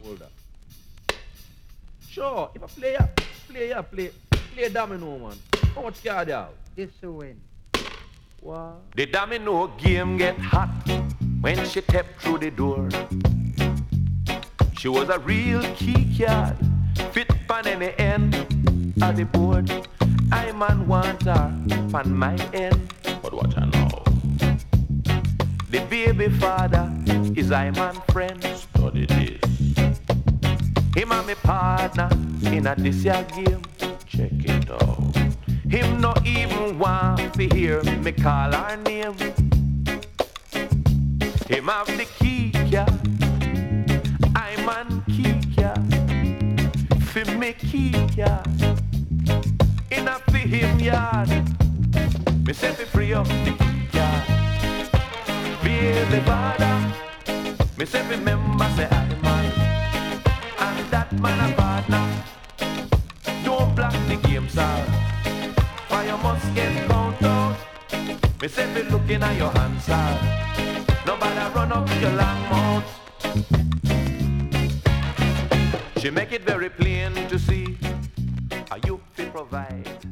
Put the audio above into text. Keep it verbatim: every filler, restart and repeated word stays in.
Hold on. Sure, if I play ya, play ya, play, play domino, man. How much card you have? This to win. What? The domino game get hot when she stepped through the door. She was a real key card, fit on any end of the board. I man want her on my end, but what I know. The baby father is I man friend. Study this. Him and me partner in a this year game. Check it out. Him no even want to hear me call her name. Him have the key, yeah. I man key, yeah. For me key, yeah. Enough for him, yeah. Me say me free up the key, yeah. Baby father. Me say remember say I man. And that man a partner. Don't block the game, sir. Why you must get count out. Me say be looking at your hands, sir. Nobody run up your long mouth. She make it very plain to see how you feel provide.